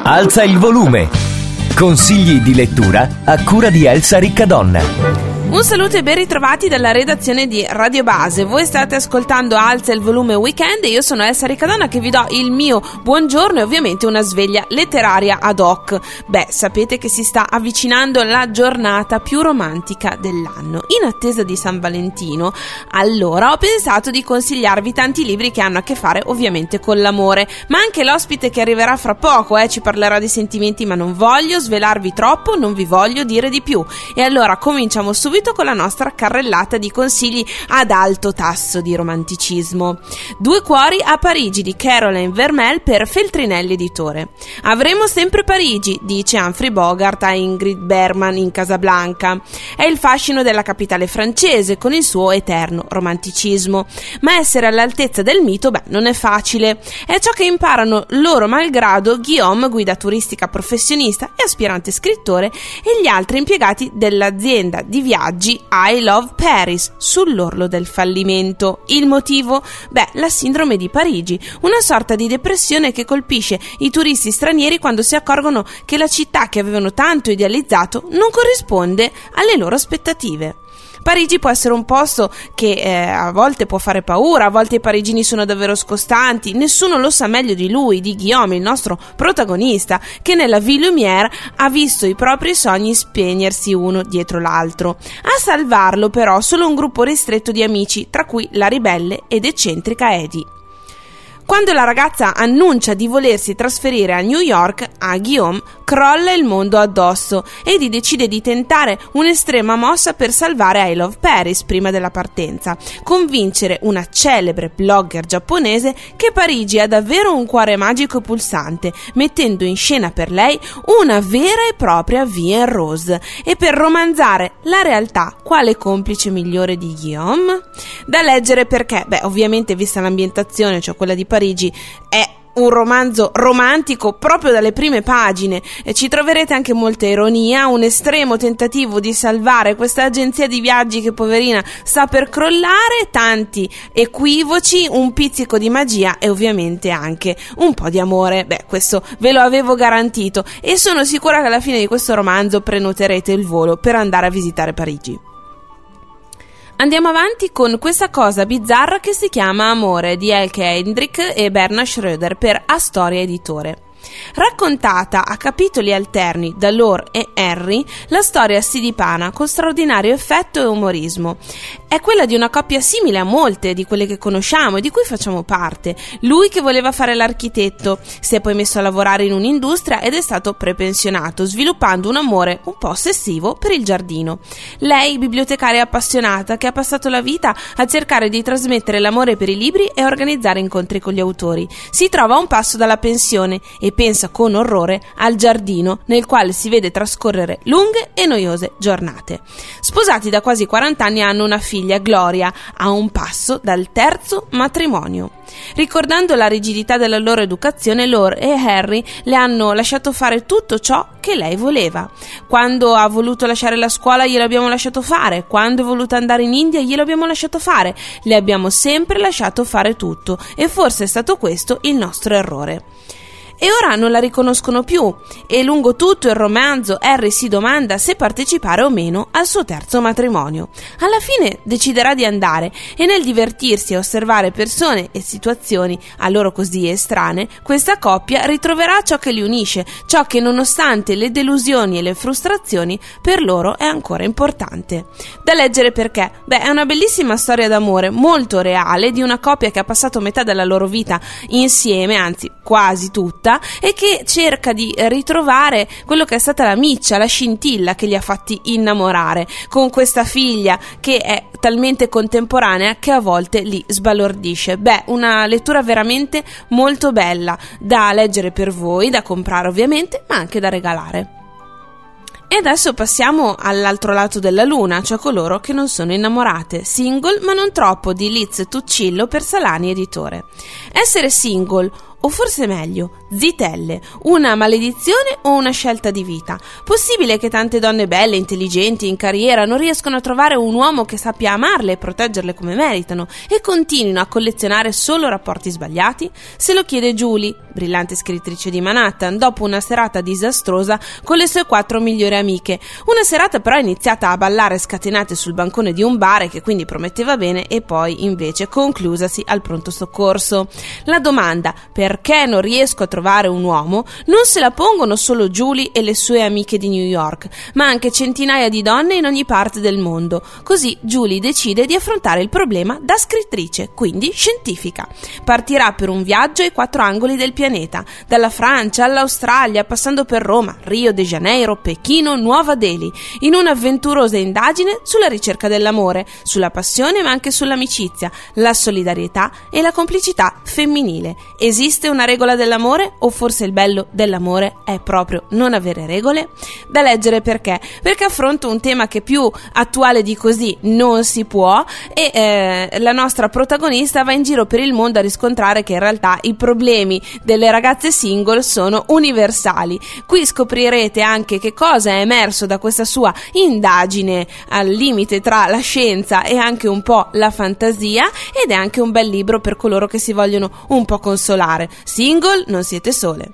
Alza il volume. Consigli di lettura a cura di Elsa Riccadonna. Un saluto e ben ritrovati dalla redazione di Radio Base. Voi state ascoltando Alza il volume weekend e io sono Elsa Riccadonna che vi do il mio buongiorno e ovviamente una sveglia letteraria ad hoc. Sapete che si sta avvicinando la giornata più romantica dell'anno. In attesa di San Valentino, allora ho pensato di consigliarvi tanti libri che hanno a che fare ovviamente con l'amore, ma anche l'ospite che arriverà fra poco ci parlerà di sentimenti, ma non voglio svelarvi troppo, non vi voglio dire di più. E allora cominciamo subito con la nostra carrellata di consigli ad alto tasso di romanticismo. Due cuori a Parigi di Caroline Vermel per Feltrinelli Editore. Avremo sempre Parigi, dice Humphrey Bogart a Ingrid Bergman in Casablanca. È il fascino della capitale francese con il suo eterno romanticismo. Ma essere all'altezza del mito, non è facile. È ciò che imparano loro malgrado Guillaume, guida turistica professionista e aspirante scrittore, e gli altri impiegati dell'azienda di viaggi I Love Paris, sull'orlo del fallimento. Il motivo? La sindrome di Parigi, una sorta di depressione che colpisce i turisti stranieri quando si accorgono che la città che avevano tanto idealizzato non corrisponde alle loro aspettative. Parigi può essere un posto che a volte può fare paura, a volte i parigini sono davvero scostanti, nessuno lo sa meglio di lui, di Guillaume, il nostro protagonista, che nella Ville Lumière ha visto i propri sogni spegnersi uno dietro l'altro. A salvarlo però solo un gruppo ristretto di amici, tra cui la ribelle ed eccentrica Eddie. Quando la ragazza annuncia di volersi trasferire a New York, a Guillaume crolla il mondo addosso. Eddie decide di tentare un'estrema mossa per salvare I Love Paris prima della partenza: convincere una celebre blogger giapponese che Parigi ha davvero un cuore magico e pulsante, mettendo in scena per lei una vera e propria Vie en Rose. E per romanzare la realtà, quale complice migliore di Guillaume? Da leggere perché, ovviamente vista l'ambientazione, cioè quella di Parigi, è un romanzo romantico proprio dalle prime pagine e ci troverete anche molta ironia, un estremo tentativo di salvare questa agenzia di viaggi che poverina sta per crollare, tanti equivoci, un pizzico di magia e ovviamente anche un po' di amore. Questo ve lo avevo garantito e sono sicura che alla fine di questo romanzo prenoterete il volo per andare a visitare Parigi. Andiamo avanti con questa cosa bizzarra che si chiama Amore di Elke Hendrik e Bernard Schroeder per Astoria Editore. Raccontata a capitoli alterni da Lore e Henry, la storia si dipana con straordinario effetto e umorismo. È quella di una coppia simile a molte di quelle che conosciamo e di cui facciamo parte. Lui che voleva fare l'architetto si è poi messo a lavorare in un'industria ed è stato prepensionato, sviluppando un amore un po' ossessivo per il giardino. Lei, bibliotecaria appassionata che ha passato la vita a cercare di trasmettere l'amore per i libri e organizzare incontri con gli autori. Si trova a un passo dalla pensione e pensa con orrore al giardino nel quale si vede trascorrere lunghe e noiose giornate. Sposati da quasi 40 anni hanno una figlia, Gloria, a un passo dal terzo matrimonio. Ricordando la rigidità della loro educazione, Lore e Harry le hanno lasciato fare tutto ciò che lei voleva. Quando ha voluto lasciare la scuola glielo abbiamo lasciato fare, quando è voluta andare in India glielo abbiamo lasciato fare, le abbiamo sempre lasciato fare tutto e forse è stato questo il nostro errore. E ora non la riconoscono più e lungo tutto il romanzo Harry si domanda se partecipare o meno al suo terzo matrimonio. Alla fine deciderà di andare e nel divertirsi a osservare persone e situazioni a loro così estranee, questa coppia ritroverà ciò che li unisce, ciò che nonostante le delusioni e le frustrazioni per loro è ancora importante. Da leggere perché? È una bellissima storia d'amore molto reale di una coppia che ha passato metà della loro vita insieme, anzi quasi tutta, e che cerca di ritrovare quello che è stata la miccia, la scintilla che li ha fatti innamorare, con questa figlia che è talmente contemporanea che a volte li sbalordisce. Una lettura veramente molto bella da leggere per voi, da comprare ovviamente, ma anche da regalare. E adesso passiamo all'altro lato della luna, cioè coloro che non sono innamorate. Single ma non troppo di Liz Tuccillo per Salani Editore. Essere single, o forse meglio, zitelle, una maledizione o una scelta di vita? Possibile che tante donne belle, intelligenti, in carriera non riescono a trovare un uomo che sappia amarle e proteggerle come meritano e continuino a collezionare solo rapporti sbagliati? Se lo chiede Julie, brillante scrittrice di Manhattan, dopo una serata disastrosa con le sue 4 migliori amiche. Una serata però iniziata a ballare scatenate sul bancone di un bar, che quindi prometteva bene, e poi invece conclusasi al pronto soccorso. La domanda "perché non riesco a trovare un uomo?" non se la pongono solo Julie e le sue amiche di New York, ma anche centinaia di donne in ogni parte del mondo. Così Julie decide di affrontare il problema da scrittrice, quindi scientifica. Partirà per un viaggio ai 4 angoli del pianeta, dalla Francia all'Australia, passando per Roma, Rio de Janeiro, Pechino, Nuova Delhi, in un'avventurosa indagine sulla ricerca dell'amore, sulla passione ma anche sull'amicizia, la solidarietà e la complicità femminile. Esiste una regola dell'amore, o forse il bello dell'amore è proprio non avere regole? Da leggere perché affronta un tema che più attuale di così non si può, e la nostra protagonista va in giro per il mondo a riscontrare che in realtà i problemi delle ragazze single sono universali. Qui scoprirete anche che cosa è emerso da questa sua indagine al limite tra la scienza e anche un po' la fantasia, ed è anche un bel libro per coloro che si vogliono un po' consolare. Single, non siete sole.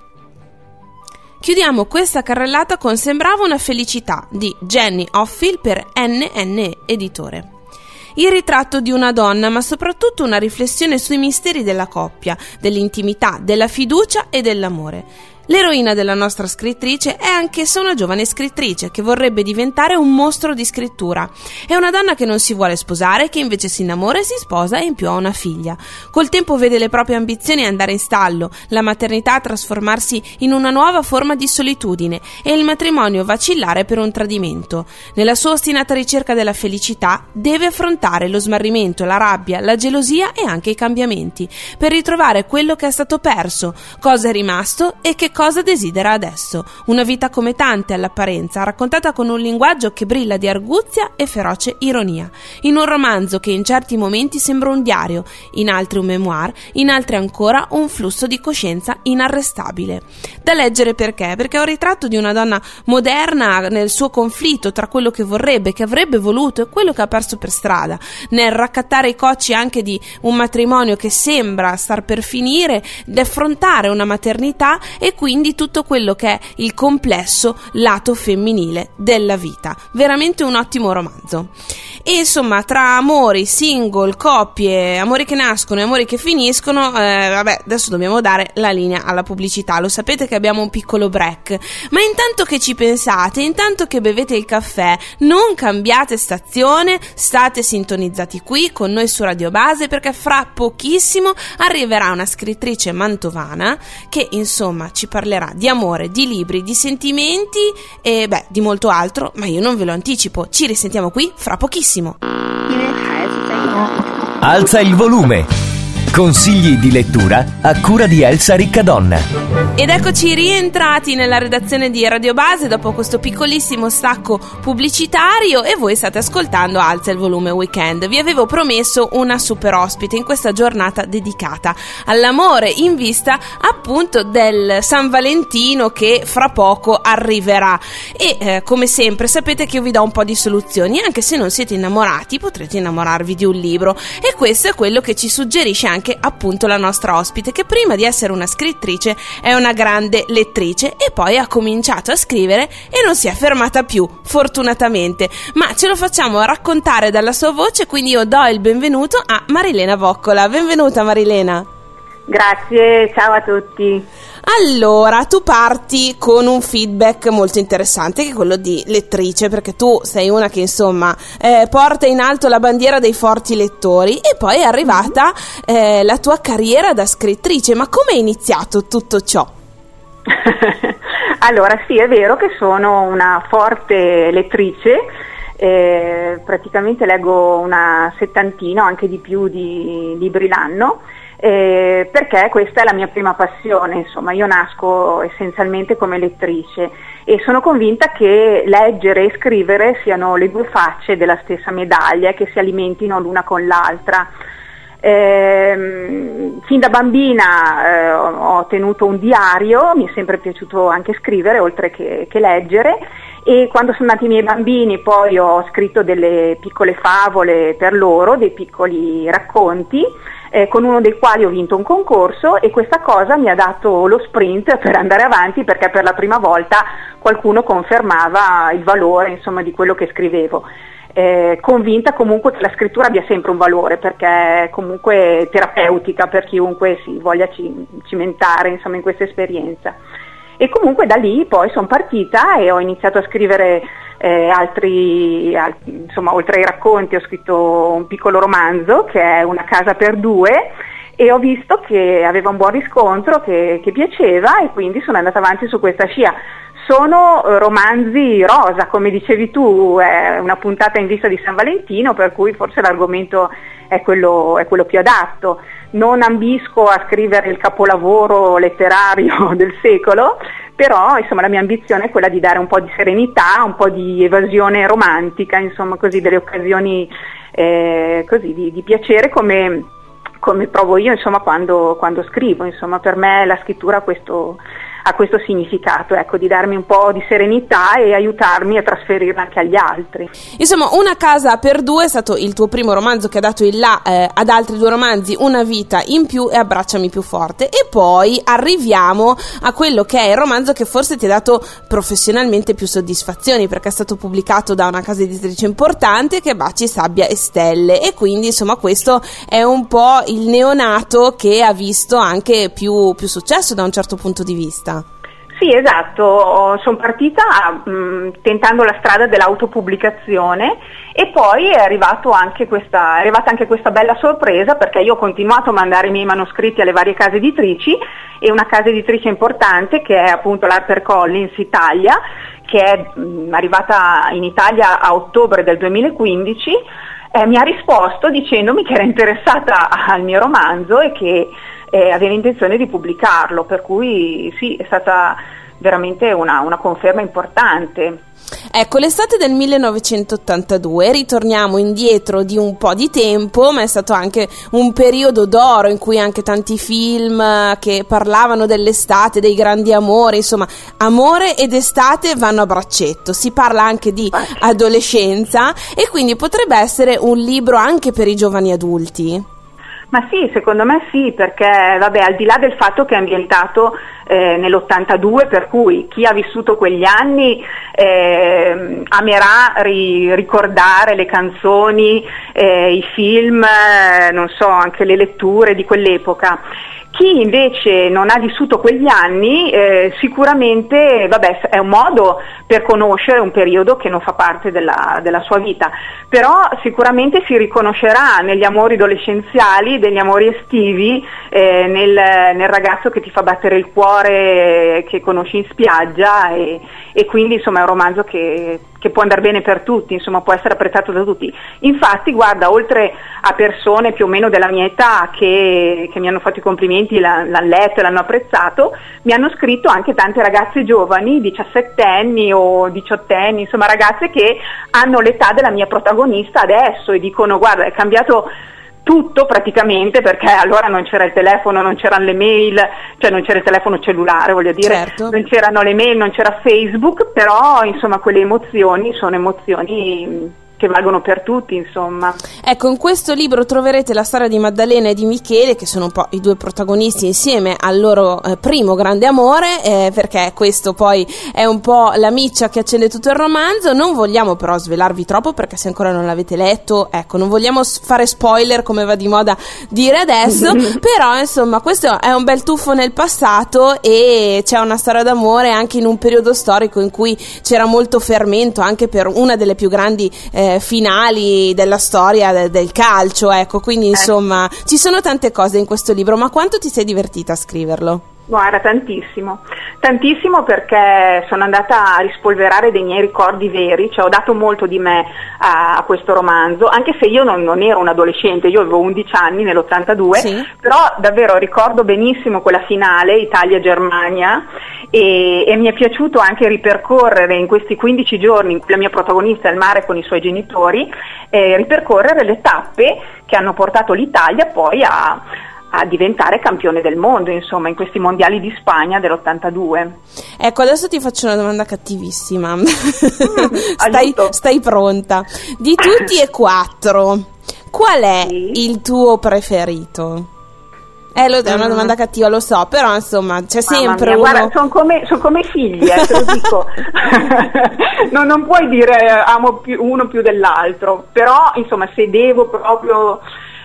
Chiudiamo questa carrellata con Sembrava una felicità di Jenny Offill per NNE Editore. Il ritratto di una donna, ma soprattutto una riflessione sui misteri della coppia, dell'intimità, della fiducia e dell'amore. L'eroina della nostra scrittrice è anch'essa una giovane scrittrice che vorrebbe diventare un mostro di scrittura. È una donna che non si vuole sposare, che invece si innamora e si sposa e in più ha una figlia. Col tempo vede le proprie ambizioni andare in stallo, la maternità trasformarsi in una nuova forma di solitudine e il matrimonio vacillare per un tradimento. Nella sua ostinata ricerca della felicità deve affrontare lo smarrimento, la rabbia, la gelosia e anche i cambiamenti, per ritrovare quello che è stato perso, cosa è rimasto e che cosa desidera adesso. Una vita come tante all'apparenza, raccontata con un linguaggio che brilla di arguzia e feroce ironia, in un romanzo che in certi momenti sembra un diario, in altri un memoir, in altri ancora un flusso di coscienza inarrestabile. Da leggere perché è un ritratto di una donna moderna nel suo conflitto tra quello che vorrebbe, che avrebbe voluto, e quello che ha perso per strada, nel raccattare i cocci anche di un matrimonio che sembra star per finire, di affrontare una maternità e quindi tutto quello che è il complesso lato femminile della vita. Veramente un ottimo romanzo. E insomma, tra amori, single, coppie, amori che nascono e amori che finiscono, adesso dobbiamo dare la linea alla pubblicità. Lo sapete che abbiamo un piccolo break, ma intanto che ci pensate, intanto che bevete il caffè, non cambiate stazione, state sintonizzati qui con noi su Radio Base, perché fra pochissimo arriverà una scrittrice mantovana che insomma ci parlerà di amore, di libri, di sentimenti e di molto altro, ma io non ve lo anticipo. Ci risentiamo qui fra pochissimo. Alza il volume. Consigli di lettura a cura di Elsa Riccadonna. Ed eccoci rientrati nella redazione di Radio Base dopo questo piccolissimo stacco pubblicitario, e voi state ascoltando Alza il volume Weekend. Vi avevo promesso una super ospite in questa giornata dedicata all'amore, in vista appunto del San Valentino che fra poco arriverà. E come sempre sapete che io vi do un po' di soluzioni. Anche se non siete innamorati, potrete innamorarvi di un libro, e questo è quello che ci suggerisce anche appunto la nostra ospite, che prima di essere una scrittrice è una grande lettrice e poi ha cominciato a scrivere e non si è fermata più, fortunatamente, ma ce lo facciamo raccontare dalla sua voce, quindi io do il benvenuto a Marilena Voccola. Benvenuta Marilena. Grazie, ciao a tutti. Allora, tu parti con un feedback molto interessante, che è quello di lettrice, perché tu sei una che insomma porta in alto la bandiera dei forti lettori, e poi è arrivata la tua carriera da scrittrice. Ma come è iniziato tutto ciò? Allora sì, è vero che sono una forte lettrice, praticamente leggo una settantina o anche di più di libri l'anno. Perché questa è la mia prima passione, insomma io nasco essenzialmente come lettrice e sono convinta che leggere e scrivere siano le due facce della stessa medaglia e che si alimentino l'una con l'altra. Fin da bambina ho tenuto un diario, mi è sempre piaciuto anche scrivere oltre che leggere, e quando sono nati i miei bambini poi ho scritto delle piccole favole per loro, dei piccoli racconti, con uno dei quali ho vinto un concorso, e questa cosa mi ha dato lo sprint per andare avanti, perché per la prima volta qualcuno confermava il valore, insomma, di quello che scrivevo. Convinta comunque che la scrittura abbia sempre un valore, perché è comunque terapeutica per chiunque si voglia cimentare, insomma, in questa esperienza. E comunque da lì poi sono partita e ho iniziato a scrivere insomma, oltre ai racconti ho scritto un piccolo romanzo che è Una casa per due, e ho visto che aveva un buon riscontro, che piaceva, e quindi sono andata avanti su questa scia. Sono romanzi rosa, come dicevi tu, è una puntata in vista di San Valentino, per cui forse l'argomento è quello più adatto. Non ambisco a scrivere il capolavoro letterario del secolo, però insomma la mia ambizione è quella di dare un po' di serenità, un po' di evasione romantica, insomma, così, delle occasioni così di piacere, come provo io, insomma, quando scrivo. Insomma, per me la scrittura ha questo significato, ecco, di darmi un po' di serenità e aiutarmi a trasferirla anche agli altri. Insomma, Una casa per due è stato il tuo primo romanzo che ha dato il là ad altri due romanzi, Una vita in più e Abbracciami più forte, e poi arriviamo a quello che è il romanzo che forse ti ha dato professionalmente più soddisfazioni, perché è stato pubblicato da una casa editrice importante, che è Baci, sabbia e stelle, e quindi insomma questo è un po' il neonato che ha visto anche più successo da un certo punto di vista. Sì, esatto, sono partita tentando la strada dell'autopubblicazione, e poi è arrivata anche questa bella sorpresa, perché io ho continuato a mandare i miei manoscritti alle varie case editrici, e una casa editrice importante, che è appunto l'HarperCollins Italia, che è arrivata in Italia a ottobre del 2015, mi ha risposto dicendomi che era interessata al mio romanzo e che aveva intenzione di pubblicarlo, per cui sì, è stata veramente una conferma importante. Ecco, l'estate del 1982, ritorniamo indietro di un po' di tempo, ma è stato anche un periodo d'oro in cui anche tanti film che parlavano dell'estate, dei grandi amori, insomma, amore ed estate vanno a braccetto. Si parla anche di adolescenza, e quindi potrebbe essere un libro anche per i giovani adulti. Ma sì, secondo me sì, perché vabbè, al di là del fatto che è ambientato nell'82, per cui chi ha vissuto quegli anni amerà ricordare le canzoni, i film, non so, anche le letture di quell'epoca. Chi invece non ha vissuto quegli anni sicuramente è un modo per conoscere un periodo che non fa parte della sua vita, però sicuramente si riconoscerà negli amori adolescenziali, degli amori estivi, nel ragazzo che ti fa battere il cuore, che conosci in spiaggia, e quindi insomma è un romanzo che può andare bene per tutti, insomma può essere apprezzato da tutti. Infatti guarda, oltre a persone più o meno della mia età che mi hanno fatto i complimenti, l'hanno letto e l'hanno apprezzato, mi hanno scritto anche tante ragazze giovani, 17enni o 18enni, insomma ragazze che hanno l'età della mia protagonista adesso, e dicono guarda, è cambiato tutto praticamente, perché allora non c'era il telefono, non c'erano le mail, cioè non c'era il telefono cellulare, voglio dire, certo. Non c'erano le mail, non c'era Facebook, però insomma quelle emozioni sono emozioni che valgono per tutti, insomma. Ecco, in questo libro troverete la storia di Maddalena e di Michele, che sono un po' i due protagonisti insieme al loro primo grande amore, perché questo poi è un po' la miccia che accende tutto il romanzo. Non vogliamo però svelarvi troppo, perché se ancora non l'avete letto, ecco, non vogliamo fare spoiler come va di moda dire adesso, però insomma questo è un bel tuffo nel passato, e c'è una storia d'amore anche in un periodo storico in cui c'era molto fermento, anche per una delle più grandi finali della storia del calcio, ecco, quindi insomma ci sono tante cose in questo libro. Ma quanto ti sei divertita a scriverlo? Guarda, tantissimo, perché sono andata a rispolverare dei miei ricordi veri, cioè ho dato molto di me a questo romanzo, anche se io non ero un adolescente, io avevo 11 anni nell'82, sì. Però davvero ricordo benissimo quella finale Italia-Germania, e mi è piaciuto anche ripercorrere in questi 15 giorni in cui la mia protagonista è al mare con i suoi genitori, ripercorrere le tappe che hanno portato l'Italia poi a diventare campione del mondo, insomma, in questi mondiali di Spagna dell'82. Ecco, adesso ti faccio una domanda cattivissima. Aiuto. Stai pronta? Di tutti e 4, qual è il tuo preferito? È una domanda cattiva, lo so, però insomma c'è sempre uno. Guarda, sono come figli, te lo dico. non puoi dire amo uno più dell'altro, però insomma se devo proprio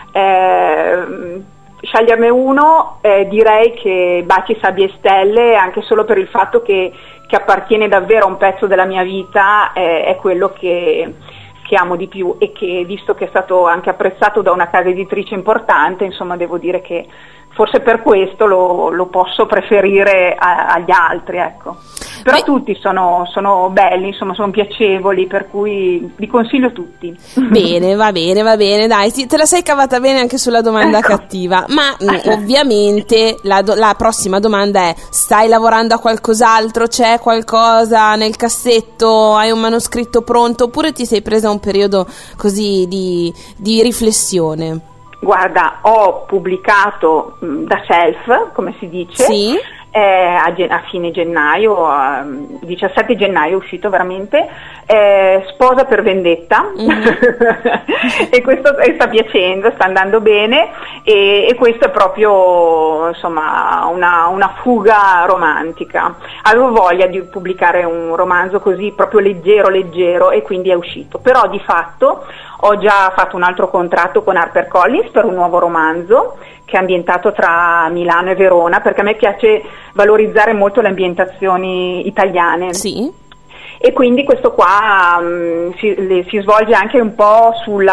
sceglierne uno, direi che Baci, Sabbie e Stelle, anche solo per il fatto che appartiene davvero a un pezzo della mia vita, è quello che amo di più, e che, visto che è stato anche apprezzato da una casa editrice importante, insomma devo dire che forse per questo lo posso preferire agli altri, ecco. Però tutti sono belli, insomma sono piacevoli, per cui li consiglio tutti. Bene, va bene, dai, te la sei cavata bene anche sulla domanda cattiva, ma ovviamente la prossima domanda è: stai lavorando a qualcos'altro? C'è qualcosa nel cassetto? Hai un manoscritto pronto? Oppure ti sei presa un periodo così di riflessione? Guarda, ho pubblicato da self, come si dice, sì. A fine gennaio, 17 gennaio è uscito veramente, Sposa per vendetta, e questo sta piacendo, sta andando bene, e questo è proprio insomma una fuga romantica. Avevo voglia di pubblicare un romanzo così proprio leggero, e quindi è uscito, però di fatto ho già fatto un altro contratto con HarperCollins per un nuovo romanzo che è ambientato tra Milano e Verona, perché a me piace valorizzare molto le ambientazioni italiane. Sì. E quindi questo qua si svolge anche un po'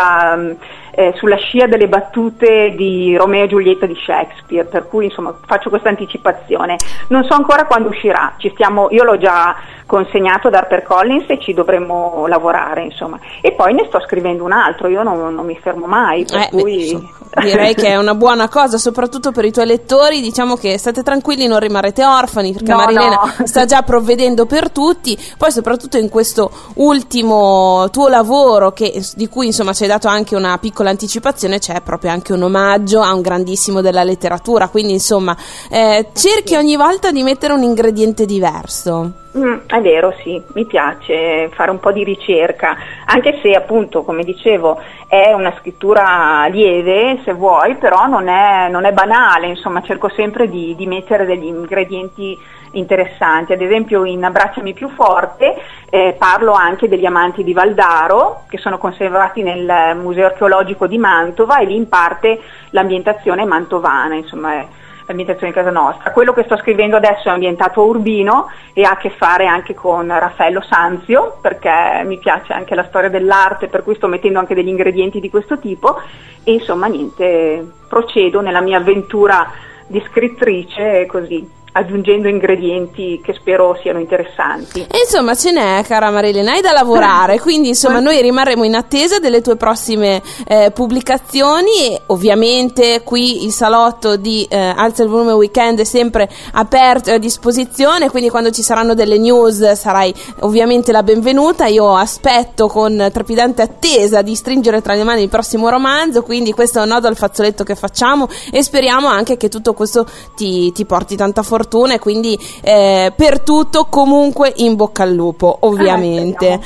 sulla scia delle battute di Romeo e Giulietta di Shakespeare, per cui insomma faccio questa anticipazione. Non so ancora quando uscirà, io l'ho già consegnato ad HarperCollins e ci dovremmo lavorare, insomma, e poi ne sto scrivendo un altro, io non mi fermo mai, per cui direi che è una buona cosa, soprattutto per i tuoi lettori. Diciamo che state tranquilli, non rimarrete orfani, perché Marilena sta già provvedendo per tutti. Poi soprattutto in questo ultimo tuo lavoro, di cui insomma ci hai dato anche una piccola anticipazione, c'è proprio anche un omaggio a un grandissimo della letteratura, quindi insomma cerchi ogni volta di mettere un ingrediente diverso. È vero, sì, mi piace fare un po' di ricerca, anche se appunto, come dicevo, è una scrittura lieve, se vuoi, però non è banale, insomma cerco sempre di mettere degli ingredienti interessanti. Ad esempio in Abbracciami più forte parlo anche degli amanti di Valdaro, che sono conservati nel Museo Archeologico di Mantova, e lì in parte l'ambientazione è mantovana, insomma è l'ambientazione di casa nostra. Quello che sto scrivendo adesso è ambientato a Urbino e ha a che fare anche con Raffaello Sanzio, perché mi piace anche la storia dell'arte, per cui sto mettendo anche degli ingredienti di questo tipo, e insomma niente, procedo nella mia avventura di scrittrice così, aggiungendo ingredienti che spero siano interessanti. E insomma ce n'è, cara Marilena, hai da lavorare, quindi insomma noi rimarremo in attesa delle tue prossime pubblicazioni, e ovviamente qui il salotto di Alza il Volume Weekend è sempre aperto e a disposizione, quindi quando ci saranno delle news sarai ovviamente la benvenuta. Io aspetto con trepidante attesa di stringere tra le mani il prossimo romanzo, quindi questo è un nodo al fazzoletto che facciamo, e speriamo anche che tutto questo ti porti tanta fortuna, e quindi per tutto comunque in bocca al lupo, ovviamente.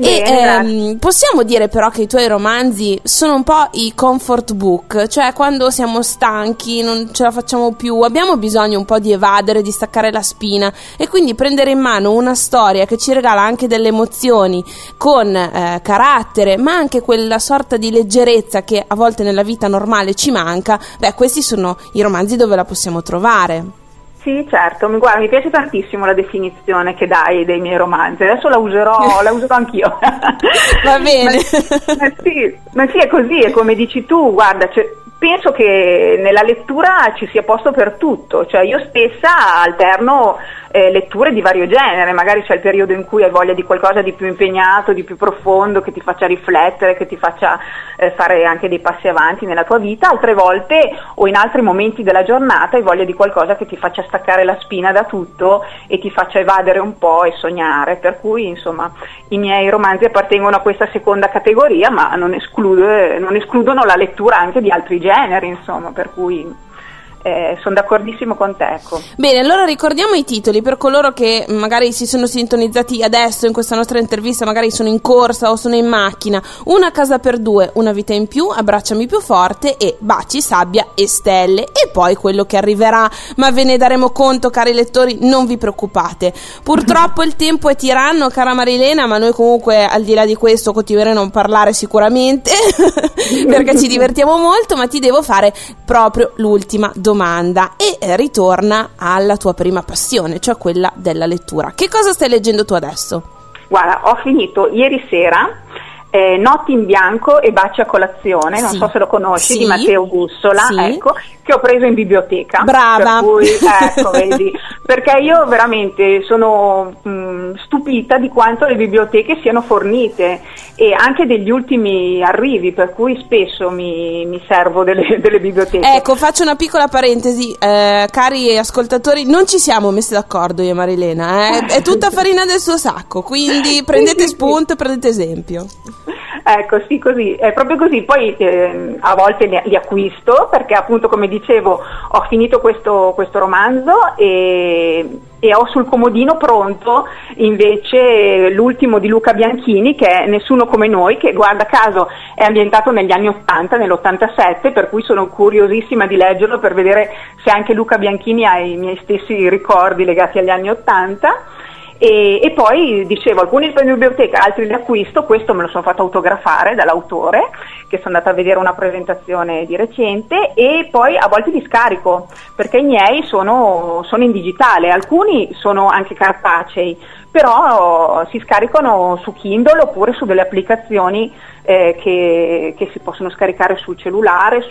Bene, possiamo dire però che i tuoi romanzi sono un po' i comfort book, cioè quando siamo stanchi, non ce la facciamo più, abbiamo bisogno un po' di evadere, di staccare la spina, e quindi prendere in mano una storia che ci regala anche delle emozioni con carattere, ma anche quella sorta di leggerezza che a volte nella vita normale ci manca. Questi sono i romanzi dove la possiamo trovare. Sì, certo, guarda, mi piace tantissimo la definizione che dai dei miei romanzi, adesso la userò anch'io. Va bene. Ma sì, è così, è come dici tu, guarda, penso che nella lettura ci sia posto per tutto, cioè io stessa alterno letture di vario genere, magari c'è il periodo in cui hai voglia di qualcosa di più impegnato, di più profondo, che ti faccia riflettere, che ti faccia fare anche dei passi avanti nella tua vita, altre volte o in altri momenti della giornata hai voglia di qualcosa che ti faccia staccare la spina da tutto e ti faccia evadere un po' e sognare, per cui insomma i miei romanzi appartengono a questa seconda categoria, ma non escludono la lettura anche di altri generi, insomma, per cui sono d'accordissimo con te, ecco. Bene, allora ricordiamo i titoli per coloro che magari si sono sintonizzati adesso in questa nostra intervista, magari sono in corsa o sono in macchina. Una casa per due, una vita in più, abbracciami più forte e baci, sabbia e stelle, e poi quello che arriverà, ma ve ne daremo conto, cari lettori, non vi preoccupate. Purtroppo il tempo è tiranno, cara Marilena, ma noi comunque al di là di questo continueremo a non parlare sicuramente perché ci divertiamo molto, ma ti devo fare proprio l'ultima domanda e ritorna alla tua prima passione, cioè quella della lettura. Che cosa stai leggendo tu adesso? Guarda, ho finito ieri sera Notti in bianco e baci a colazione, non so se lo conosci, di Matteo Bussola, ecco, che ho preso in biblioteca. Brava! Per cui, ecco, vedi, perché io veramente sono stupita di quanto le biblioteche siano fornite e anche degli ultimi arrivi, per cui spesso mi servo delle biblioteche. Ecco, faccio una piccola parentesi, cari ascoltatori, non ci siamo messi d'accordo io e Marilena, è tutta farina del suo sacco, quindi prendete spunto e prendete esempio. Ecco, sì, così, è proprio così. Poi a volte li acquisto perché appunto, come dicevo, ho finito questo romanzo e ho sul comodino pronto invece l'ultimo di Luca Bianchini, che è Nessuno come noi, che guarda caso è ambientato negli anni 80, nell'87, per cui sono curiosissima di leggerlo per vedere se anche Luca Bianchini ha i miei stessi ricordi legati agli anni 80. E poi dicevo, alcuni li prendo in biblioteca, altri li acquisto. Questo me lo sono fatto autografare dall'autore, che sono andata a vedere una presentazione di recente, e poi a volte li scarico perché i miei sono in digitale, alcuni sono anche cartacei, però si scaricano su Kindle oppure su delle applicazioni che si possono scaricare sul cellulare,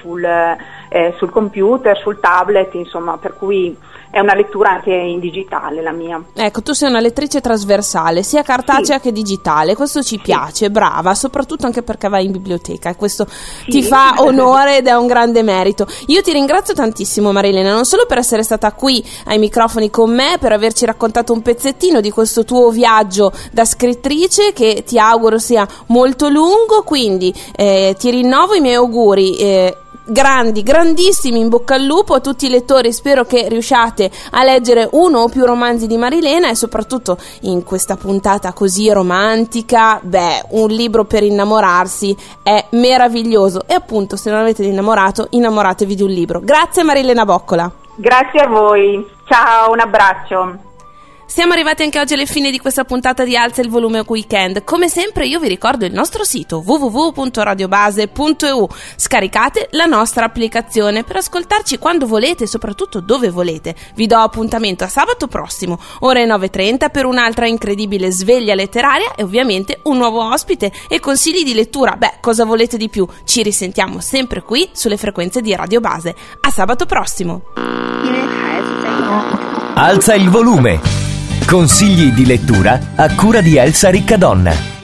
sul computer, sul tablet, insomma, per cui è una lettura anche in digitale la mia. Ecco, tu sei una lettrice trasversale, sia cartacea che digitale, questo ci piace, brava, soprattutto anche perché vai in biblioteca e questo ti fa onore ed è un grande merito. Io ti ringrazio tantissimo, Marilena, non solo per essere stata qui ai microfoni con me, per averci raccontato un pezzettino di questo tuo viaggio da scrittrice, che ti auguro sia molto lungo, quindi ti rinnovo i miei auguri grandissimi, in bocca al lupo a tutti i lettori. Spero che riusciate a leggere uno o più romanzi di Marilena, e soprattutto in questa puntata così romantica, un libro per innamorarsi è meraviglioso, e appunto, se non avete innamorato, innamoratevi di un libro. Grazie Marilena Boccola. Grazie a voi, ciao, un abbraccio. Siamo arrivati anche oggi alle fine di questa puntata di Alza il volume weekend. Come sempre io vi ricordo il nostro sito www.radiobase.eu. Scaricate la nostra applicazione per ascoltarci quando volete e soprattutto dove volete. Vi do appuntamento a sabato prossimo, ore 9:30, per un'altra incredibile sveglia letteraria e ovviamente un nuovo ospite e consigli di lettura. Cosa volete di più? Ci risentiamo sempre qui sulle frequenze di Radio Base. A sabato prossimo. Alza il volume. Consigli di lettura a cura di Elsa Riccadonna.